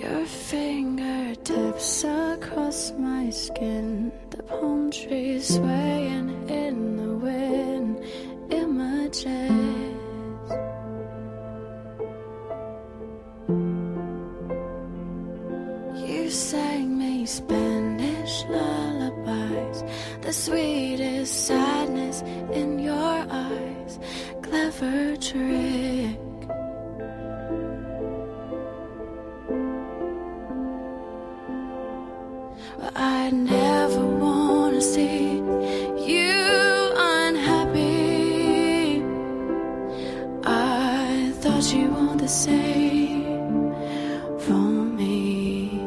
Your fingertips across my skin, the palm trees swaying in the wind, images. You sang me Spanish lullabies, the sweetest sadness in your eyes, clever trick. I never wanna see you unhappy. I thought you want the same for me.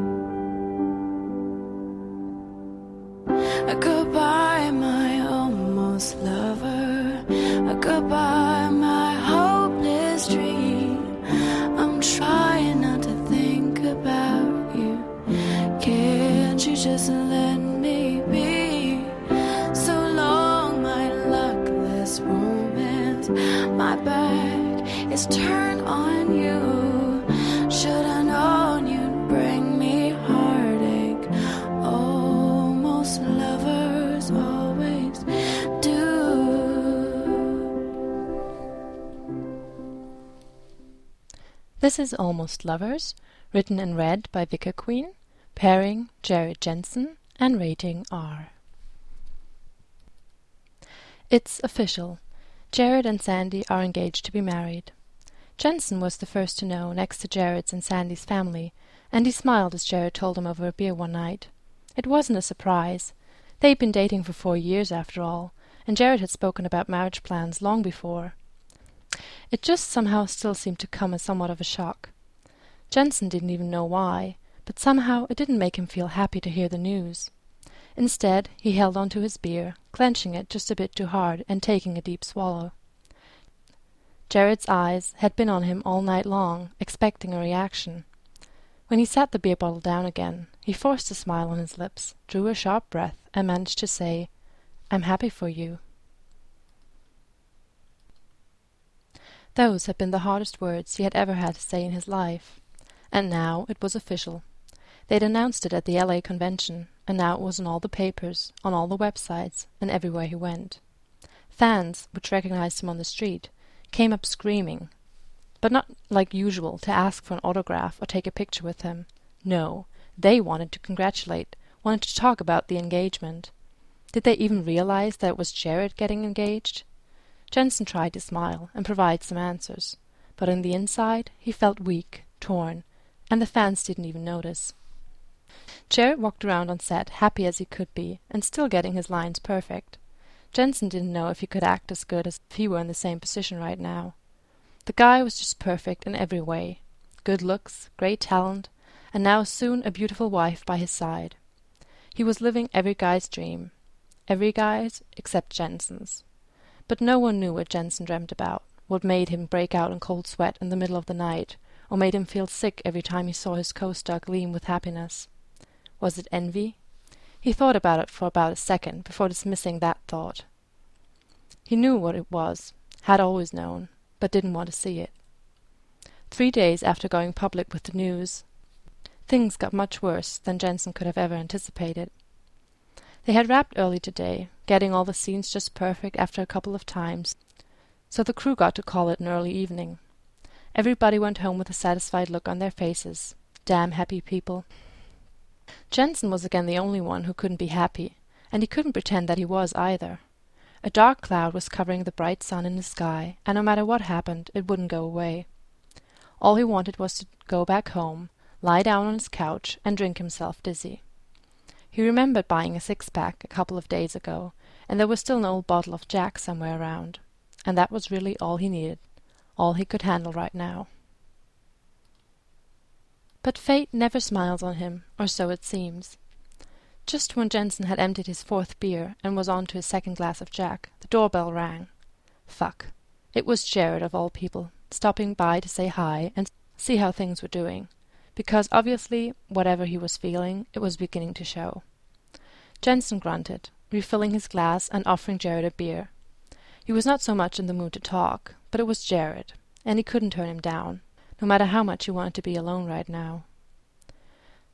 Goodbye, my almost lover. Goodbye, my hopeless dream. I'm trying not to think about you. Can't you just let me be? So long, my luckless romance. My back is turned on you. Should I known you'd bring me heartache? Almost lovers always do. This is Almost Lovers, written and read by Vicar Queen. Pairing Jared Jensen and rating R. It's official. Jared and Sandy are engaged to be married. Jensen was the first to know next to Jared's and Sandy's family, and he smiled as Jared told him over a beer one night. It wasn't a surprise. They'd been dating for 4 years after all, and Jared had spoken about marriage plans long before. It just somehow still seemed to come as somewhat of a shock. Jensen didn't even know why, but somehow it didn't make him feel happy to hear the news. Instead, he held on to his beer, clenching it just a bit too hard and taking a deep swallow. Jared's eyes had been on him all night long, expecting a reaction. When he set the beer bottle down again, he forced a smile on his lips, drew a sharp breath, and managed to say, "I'm happy for you." Those had been the hardest words he had ever had to say in his life. And now it was official. They'd announced it at the LA convention, and now it was in all the papers, on all the websites, and everywhere he went. Fans, which recognized him on the street, came up screaming, but not like usual to ask for an autograph or take a picture with him. No, they wanted to congratulate, wanted to talk about the engagement. Did they even realize that it was Jared getting engaged? Jensen tried to smile and provide some answers, but on the inside he felt weak, torn, and the fans didn't even notice. Jared walked around on set, happy as he could be, and still getting his lines perfect. Jensen didn't know if he could act as good as if he were in the same position right now. The guy was just perfect in every way. Good looks, great talent, and now soon a beautiful wife by his side. He was living every guy's dream. Every guy's except Jensen's. But no one knew what Jensen dreamt about, what made him break out in cold sweat in the middle of the night, or made him feel sick every time he saw his co-star gleam with happiness. Was it envy? He thought about it for about a second before dismissing that thought. He knew what it was, had always known, but didn't want to see it. 3 days after going public with the news, things got much worse than Jensen could have ever anticipated. They had wrapped early today, getting all the scenes just perfect after a couple of times, so the crew got to call it an early evening. Everybody went home with a satisfied look on their faces. Damn happy people. Jensen was again the only one who couldn't be happy, and he couldn't pretend that he was either. A dark cloud was covering the bright sun in the sky, and no matter what happened, it wouldn't go away. All he wanted was to go back home, lie down on his couch, and drink himself dizzy. He remembered buying a 6-pack a couple of days ago, and there was still an old bottle of Jack somewhere around, and that was really all he needed, all he could handle right now. But fate never smiles on him, or so it seems. Just when Jensen had emptied his 4th beer and was on to his 2nd glass of Jack, the doorbell rang. Fuck. It was Jared, of all people, stopping by to say hi and see how things were doing, because obviously, whatever he was feeling, it was beginning to show. Jensen grunted, refilling his glass and offering Jared a beer. He was not so much in the mood to talk, but it was Jared, and he couldn't turn him down, no matter how much he wanted to be alone right now.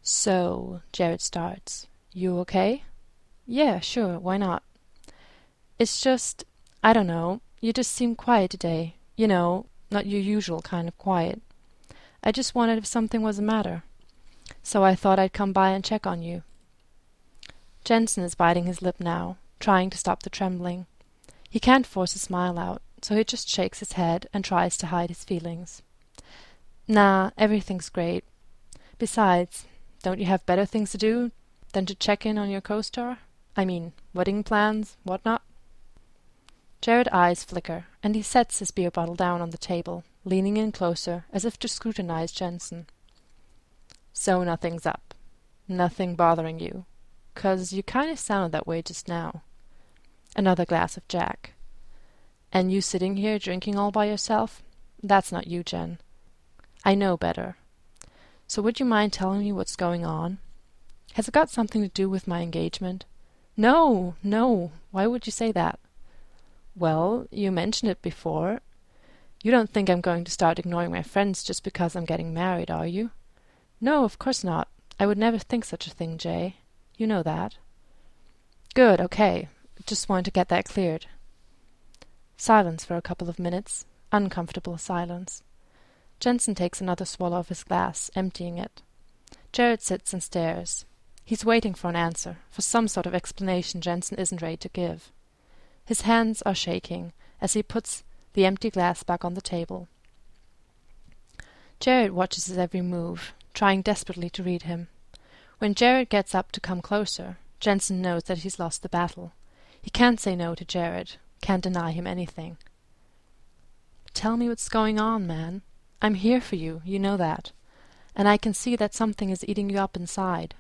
So, Jared starts. You okay? Yeah, sure, why not? It's just, I don't know, you just seem quiet today. You know, not your usual kind of quiet. I just wondered if something was the matter. So I thought I'd come by and check on you. Jensen is biting his lip now, trying to stop the trembling. He can't force a smile out, so he just shakes his head and tries to hide his feelings. Nah, everything's great. Besides, don't you have better things to do than to check in on your co-star? I mean, wedding plans, whatnot? Jared's eyes flicker, and he sets his beer bottle down on the table, leaning in closer, as if to scrutinize Jensen. So nothing's up. Nothing bothering you. 'Cause you kind of sounded that way just now. Another glass of Jack. And you sitting here drinking all by yourself? That's not you, Jen. I know better. So would you mind telling me what's going on? Has it got something to do with my engagement? No, no. Why would you say that? Well, you mentioned it before. You don't think I'm going to start ignoring my friends just because I'm getting married, are you? No, of course not. I would never think such a thing, Jay. You know that. Good, okay. Just wanted to get that cleared. Silence for a couple of minutes. Uncomfortable silence. Jensen takes another swallow of his glass, emptying it. Jared sits and stares. He's waiting for an answer, for some sort of explanation Jensen isn't ready to give. His hands are shaking as he puts the empty glass back on the table. Jared watches his every move, trying desperately to read him. When Jared gets up to come closer, Jensen knows that he's lost the battle. He can't say no to Jared, can't deny him anything. Tell me what's going on, man. I'm here for you, you know that. And I can see that something is eating you up inside.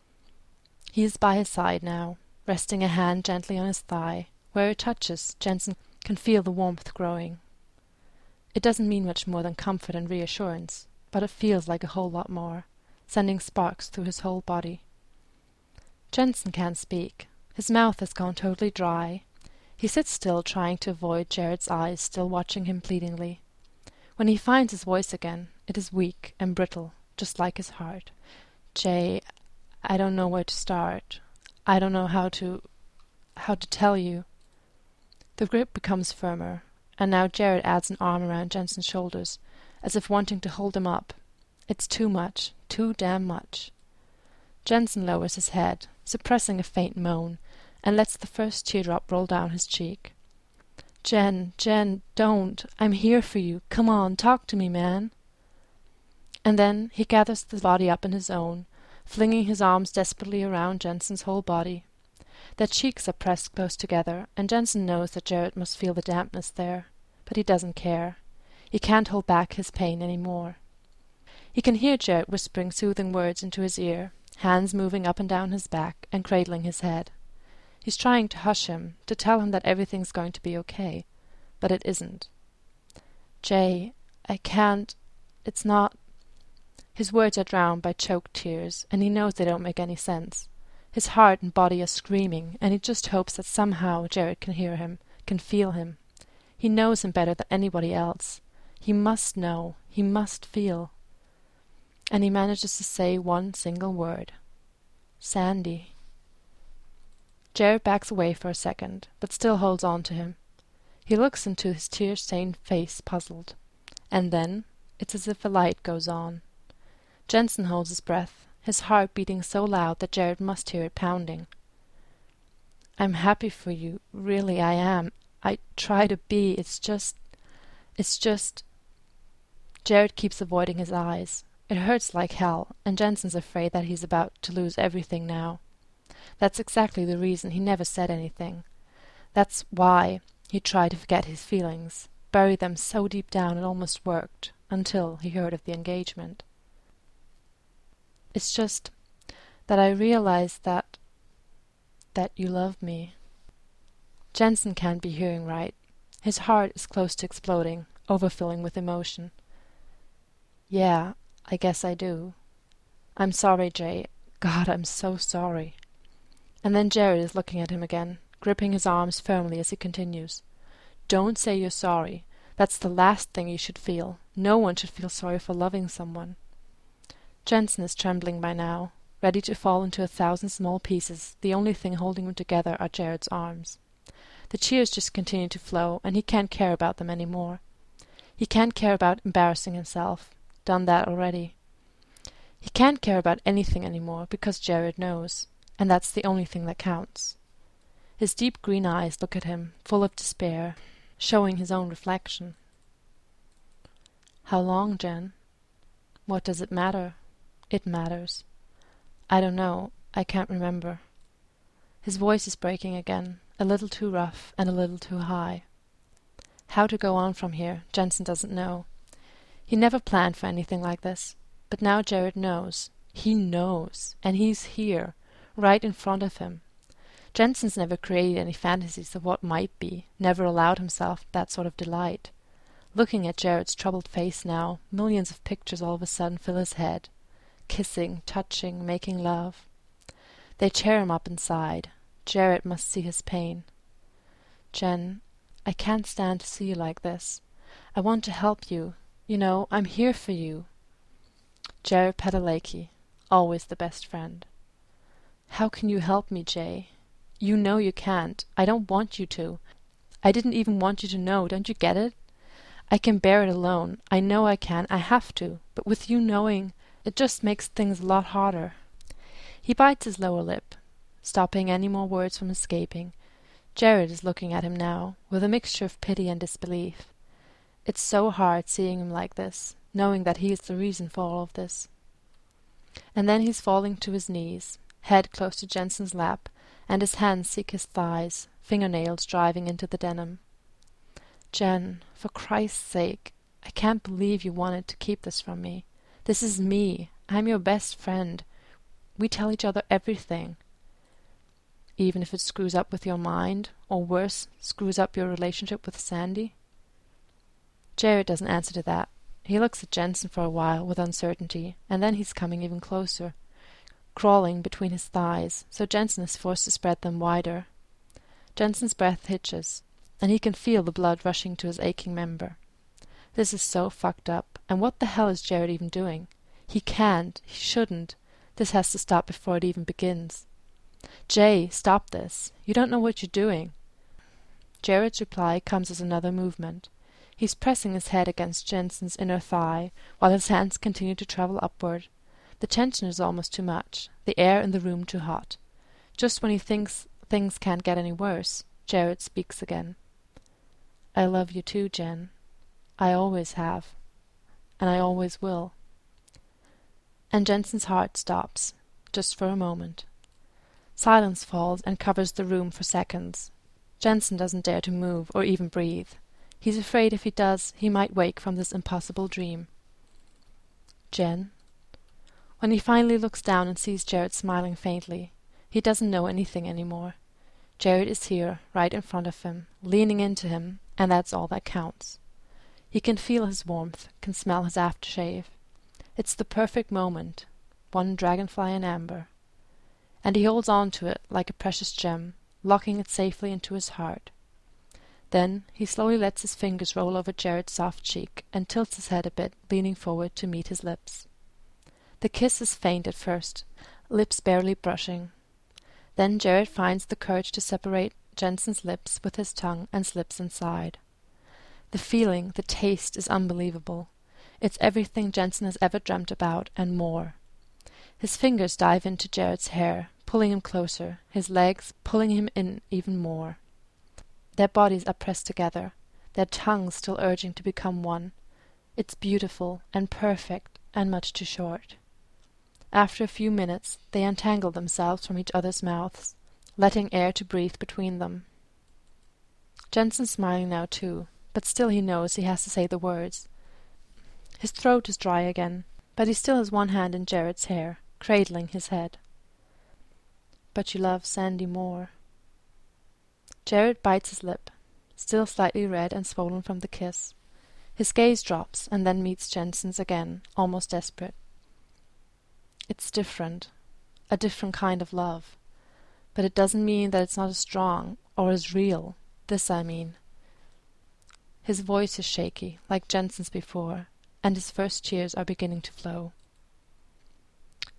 He is by his side now, resting a hand gently on his thigh. Where it touches, Jensen can feel the warmth growing. It doesn't mean much more than comfort and reassurance, but it feels like a whole lot more, sending sparks through his whole body. Jensen can't speak. His mouth has gone totally dry. He sits still, trying to avoid Jared's eyes still watching him pleadingly. When he finds his voice again, it is weak and brittle, just like his heart. Jay, I don't know where to start. I don't know how to tell you. The grip becomes firmer, and now Jared adds an arm around Jensen's shoulders, as if wanting to hold him up. It's too much, too damn much. Jensen lowers his head, suppressing a faint moan, and lets the first teardrop roll down his cheek. Jen, don't. I'm here for you. Come on, talk to me, man. And then he gathers the body up in his own, flinging his arms desperately around Jensen's whole body. Their cheeks are pressed close together, and Jensen knows that Jared must feel the dampness there, but he doesn't care. He can't hold back his pain any more. He can hear Jared whispering soothing words into his ear, hands moving up and down his back and cradling his head. He's trying to hush him, to tell him that everything's going to be okay, but it isn't. Jay, I can't. It's not. His words are drowned by choked tears, and he knows they don't make any sense. His heart and body are screaming, and he just hopes that somehow Jared can hear him, can feel him. He knows him better than anybody else. He must know. He must feel. And he manages to say one single word. Sandy. Jared backs away for a second, but still holds on to him. He looks into his tear-stained face, puzzled. And then it's as if a light goes on. Jensen holds his breath, his heart beating so loud that Jared must hear it pounding. I'm happy for you. Really, I am. I try to be. It's just... Jared keeps avoiding his eyes. It hurts like hell, and Jensen's afraid that he's about to lose everything now. That's exactly the reason he never said anything. That's why he tried to forget his feelings, bury them so deep down it almost worked, until he heard of the engagement. It's just that I realized that you love me. Jensen can't be hearing right. His heart is close to exploding, overflowing with emotion. Yeah, I guess I do. I'm sorry, Jay. God, I'm so sorry. And then Jared is looking at him again, gripping his arms firmly as he continues. Don't say you're sorry. That's the last thing you should feel. No one should feel sorry for loving someone. Jensen is trembling by now, ready to fall into 1,000 small pieces. The only thing holding him together are Jared's arms. The cheers just continue to flow, and he can't care about them any more. He can't care about embarrassing himself. Done that already. He can't care about anything anymore, because Jared knows, and that's the only thing that counts. His deep green eyes look at him, full of despair, showing his own reflection. How long, Jen? What does it matter? It matters. I don't know. I can't remember. His voice is breaking again, a little too rough and a little too high. How to go on from here, Jensen doesn't know. He never planned for anything like this, but now Jared knows. He knows, and he's here, right in front of him. Jensen's never created any fantasies of what might be, never allowed himself that sort of delight. Looking at Jared's troubled face now, millions of pictures all of a sudden fill his head. Kissing, touching, making love. They tear him up inside. Jared must see his pain. Jen, I can't stand to see you like this. I want to help you. You know, I'm here for you. Jared Padalecki, always the best friend. How can you help me, Jay? You know you can't. I don't want you to. I didn't even want you to know. Don't you get it? I can bear it alone. I know I can. I have to. But with you knowing, it just makes things a lot harder. He bites his lower lip, stopping any more words from escaping. Jared is looking at him now, with a mixture of pity and disbelief. It's so hard seeing him like this, knowing that he is the reason for all of this. And then he's falling to his knees, head close to Jensen's lap, and his hands seek his thighs, fingernails driving into the denim. Jen, for Christ's sake, I can't believe you wanted to keep this from me. This is me. I'm your best friend. We tell each other everything. Even if it screws up with your mind, or worse, screws up your relationship with Sandy? Jared doesn't answer to that. He looks at Jensen for a while with uncertainty, and then he's coming even closer, crawling between his thighs, so Jensen is forced to spread them wider. Jensen's breath hitches, and he can feel the blood rushing to his aching member. This is so fucked up, and what the hell is Jared even doing? He can't, he shouldn't. This has to stop before it even begins. Jay, stop this. You don't know what you're doing. Jared's reply comes as another movement. He's pressing his head against Jensen's inner thigh, while his hands continue to travel upward. The tension is almost too much, the air in the room too hot. Just when he thinks things can't get any worse, Jared speaks again. I love you too, Jen. I always have. And I always will. And Jensen's heart stops, just for a moment. Silence falls and covers the room for seconds. Jensen doesn't dare to move or even breathe. He's afraid if he does, he might wake from this impossible dream. Jen? When he finally looks down and sees Jared smiling faintly, he doesn't know anything anymore. Jared is here, right in front of him, leaning into him, and that's all that counts. He can feel his warmth, can smell his aftershave. It's the perfect moment, one dragonfly in amber. And he holds on to it like a precious gem, locking it safely into his heart. Then he slowly lets his fingers roll over Jared's soft cheek and tilts his head a bit, leaning forward to meet his lips. The kiss is faint at first, lips barely brushing. Then Jared finds the courage to separate Jensen's lips with his tongue and slips inside. The feeling, the taste is unbelievable. It's everything Jensen has ever dreamt about and more. His fingers dive into Jared's hair, pulling him closer, his legs pulling him in even more. Their bodies are pressed together, their tongues still urging to become one. It's beautiful and perfect and much too short. After a few minutes, they untangle themselves from each other's mouths, letting air to breathe between them. Jensen's smiling now too, but still he knows he has to say the words. His throat is dry again, but he still has one hand in Jared's hair, cradling his head. But you love Sandy more. Jared bites his lip, still slightly red and swollen from the kiss. His gaze drops and then meets Jensen's again, almost desperate. It's different, a different kind of love. But it doesn't mean that it's not as strong or as real. This I mean. His voice is shaky, like Jensen's before, and his first tears are beginning to flow.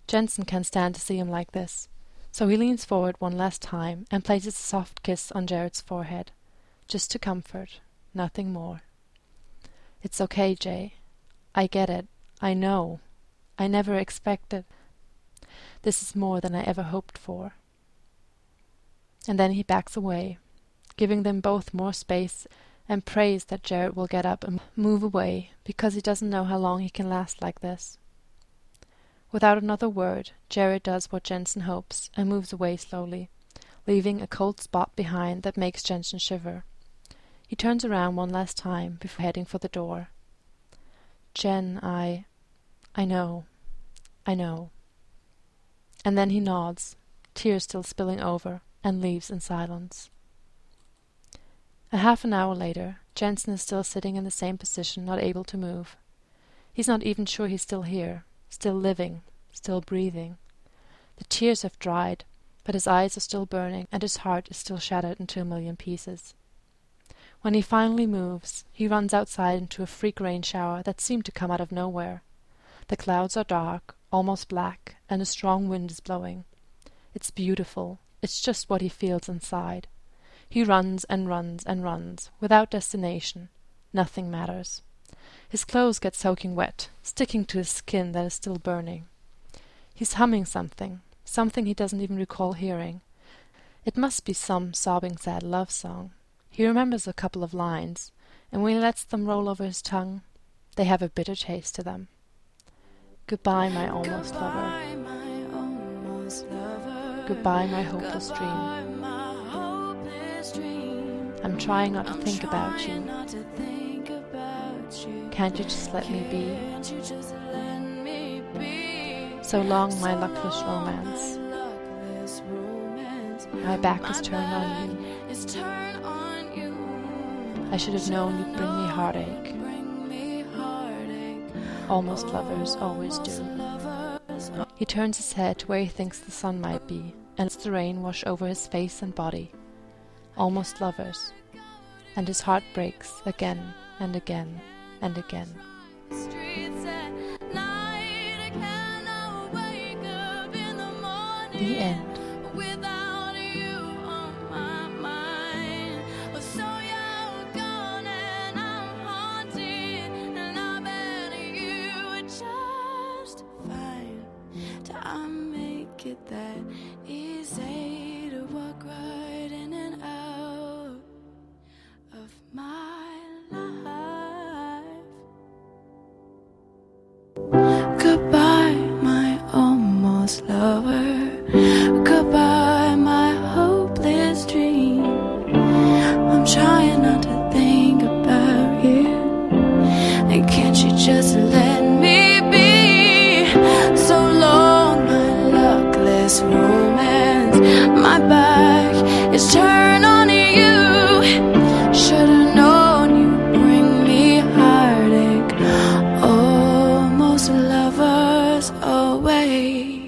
Jensen can't stand to see him like this, so he leans forward one last time and places a soft kiss on Jared's forehead, just to comfort, nothing more. "It's okay, Jay. I get it. I know. I never expected. This is more than I ever hoped for." And then he backs away, giving them both more space, and prays that Jared will get up and move away, because he doesn't know how long he can last like this. Without another word, Jared does what Jensen hopes and moves away slowly, leaving a cold spot behind that makes Jensen shiver. He turns around one last time before heading for the door. "Jen, I know. And then he nods, tears still spilling over, and leaves in silence. A half an hour later, Jensen is still sitting in the same position, not able to move. He's not even sure he's still here, still living, still breathing. The tears have dried, but his eyes are still burning, and his heart is still shattered into a million pieces. When he finally moves, he runs outside into a freak rain shower that seemed to come out of nowhere. The clouds are dark, almost black, and a strong wind is blowing. It's beautiful. It's just what he feels inside. He runs and runs and runs, without destination. Nothing matters. His clothes get soaking wet, sticking to his skin that is still burning. He's humming something he doesn't even recall hearing. It must be some sobbing sad love song. He remembers a couple of lines, and when he lets them roll over his tongue, they have a bitter taste to them. "Goodbye, my almost lover. Goodbye, my hopeless dream. I'm trying not to think about you. Can't you just let me be? So long, my luckless romance. My back is turned on you. I should have known you'd bring me heartache. Almost lovers always do." He turns his head to where he thinks the sun might be, and lets the rain wash over his face and body. Almost lovers. And his heart breaks again and again and again. The end. It that easy to walk right in and out of my life. Goodbye, my almost lover. Goodbye, my hopeless dream. I'm trying not to think about you, and can't you just let me be? So long, this romance, my back is turned on you. Should've known you'd bring me heartache. Almost lovers away.